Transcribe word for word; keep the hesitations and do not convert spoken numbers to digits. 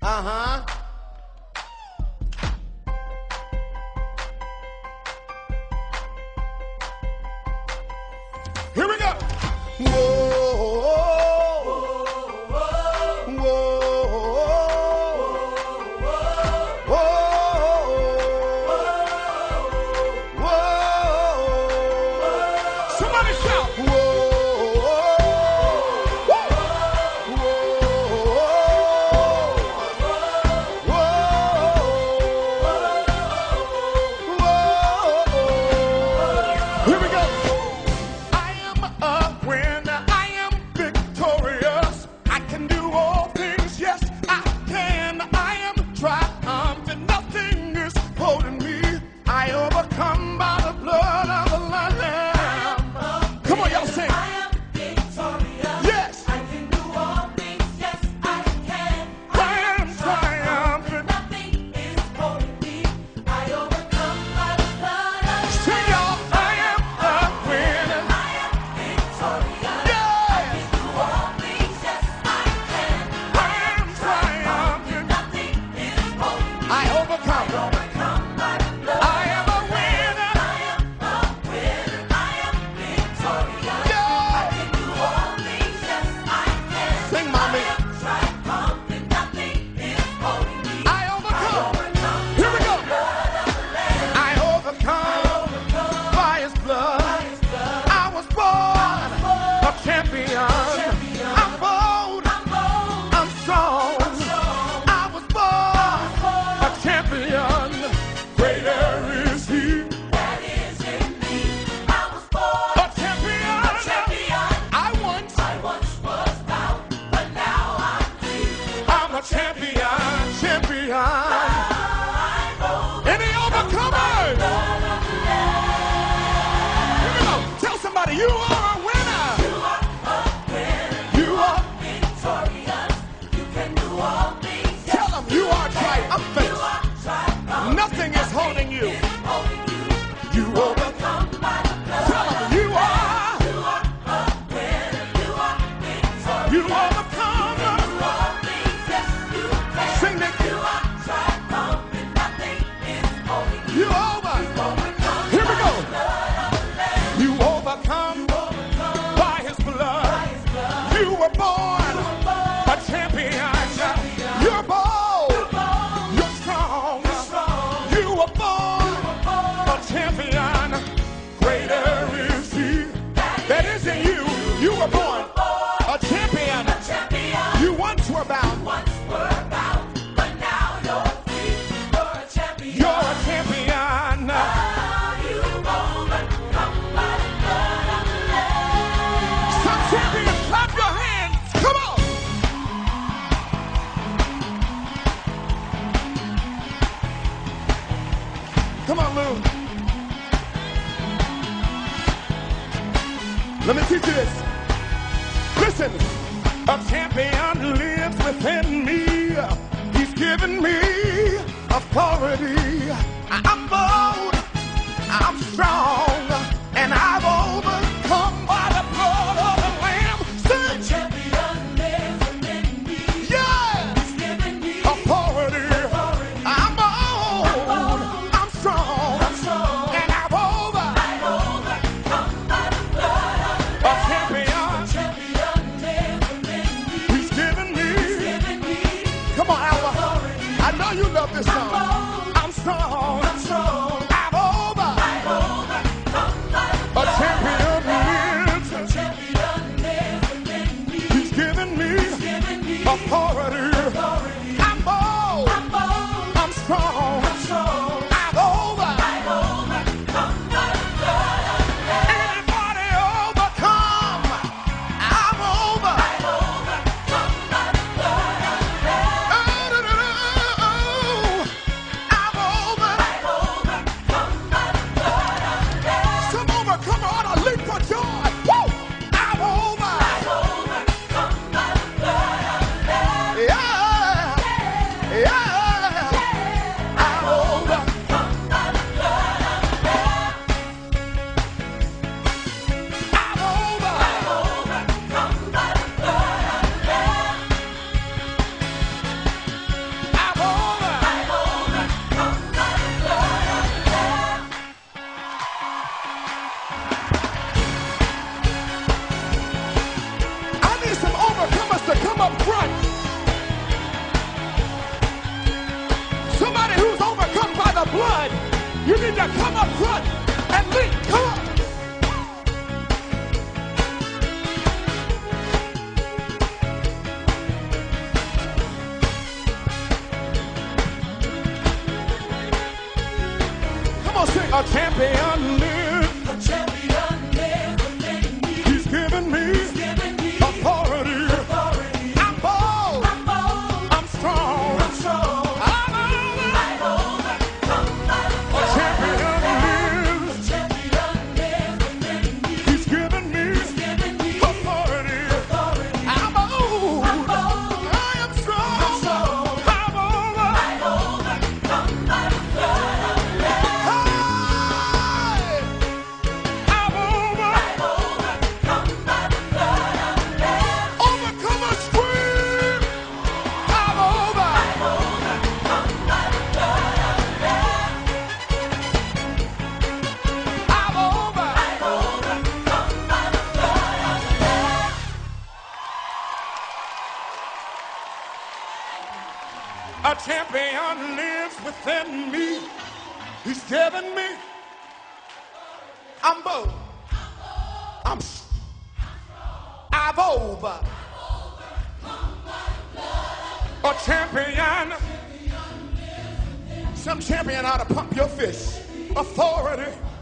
Uh-huh. Here we go. Whoa, whoa, whoa, whoa, whoa, whoa. Somebody shout. Whoa, whoa, whoa. Here we go. You are a winner. You are a winner. You are victorious. You can do all things. Tell them you are triumphant. You are triumphant. Nothing is holding you. Is holding you. You overcome by the blood. Tell them you are. You are a winner. You are victorious. You overcome. You can do all things. Yes, you can. Sing it. You are triumphant. Nothing is holding you. You over. You overcome. Here we go. You overcome. You were born a champion. You're bold. You're strong. You were born a champion. Greater is He that is in you. You were born a champion. You once were bound, but now you're free. You're a champion. You're a champion. Some champions. Clap your hands. Come on. Come on, Lou. Let me teach you this. Listen. A champion lives within me. He's given me authority. I'm bold. I'm strong. And I've overcome by the blood of the Lamb. Sing. The champion lives within me. Yeah. He's given me authority. authority. I'm bold. I'm bold. I'm strong. I'm strong. And I've over. I've overcome by the blood of the Lamb. A champion. The champion lives within me. He's given me. He's given me. Come on, Alva. Authority. I know you love this song. I'm bold. I'm strong. I'm strong. I've over. I've overcome by the blood. A champion. need to come up front and lead. Come on. Come on, sing. A champion lives. A champion lives within me. He's given me, He's given me authority. authority. I'm bold. I'm bold. I'm strong. I'm strong. I'm over. I've overcome by the A blood. champion lives. A champion lives within me. He's given me, He's given me authority. authority. I'm bold. I'm bold. I am strong. I'm strong. I'm over. I've overcome by the blood of the Lamb. Hey! I'm over. I've overcome by the blood of the Lamb. Overcome a scream. I'm over. I've overcome by the blood of the Lamb. I'm over. I've overcome by the blood of the Lamb. A champion lives within me. He's given me. I'm bold. I'm. s- I've over. A champion. Some champion ought to pump your fist. Authority.